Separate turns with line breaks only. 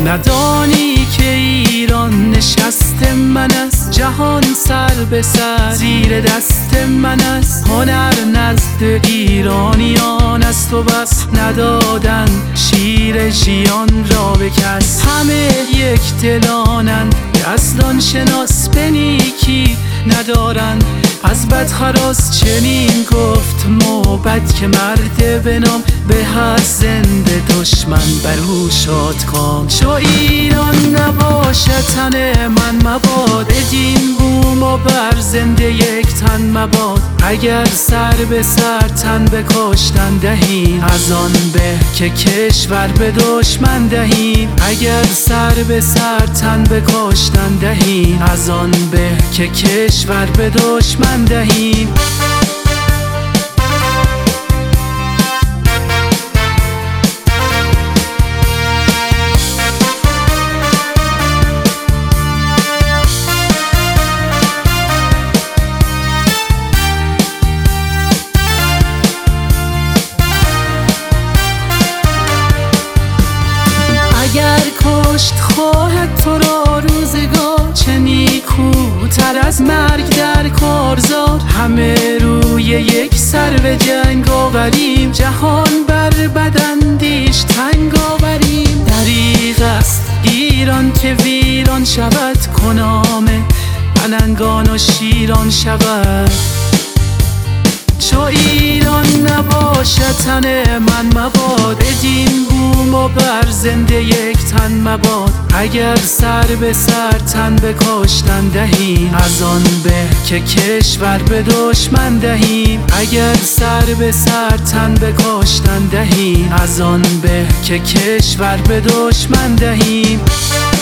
ندانی که ایران نشست من است، جهان سر به سر زیر دست من است. هنر نزد ایرانیان است و بس، ندادن شیر ژیان را به کس. همه یک دلانند، یزدان شناس به نیکی ندارند. از بد خراس چنین گفت موبد که مرد به نام به از زنده دشمن بر او شادکام. چو ایران نباشد تن من مباد، بدین بوم و بر زنده یک تن مباد. اگر سر به سر تن به کشتن دهیم، از آن به که کشور به دشمن دهیم. اگر سر به سر تن به کشتن دهیم، از آن به که کشور به دشمن دهیم. اگر کشت خواهد تو را روزگار، چه نیکوتر از مرگ در کارزار. همه روی یک سر به جنگ آوریم، جهان بر بداندیش تنگ آوریم. دریغ است ایران که ویران شود، کنام پلنگان و شیران شود. چو ایران نباشد تن من مباد، بدین بوم و بر زنده یک تن مباد. اگر سر به سر تن به کشتن دهیم، از آن به که کشور به دشمن دهیم. اگر سر به سر تن به کشتن دهیم، از آن به که کشور به دشمن دهیم.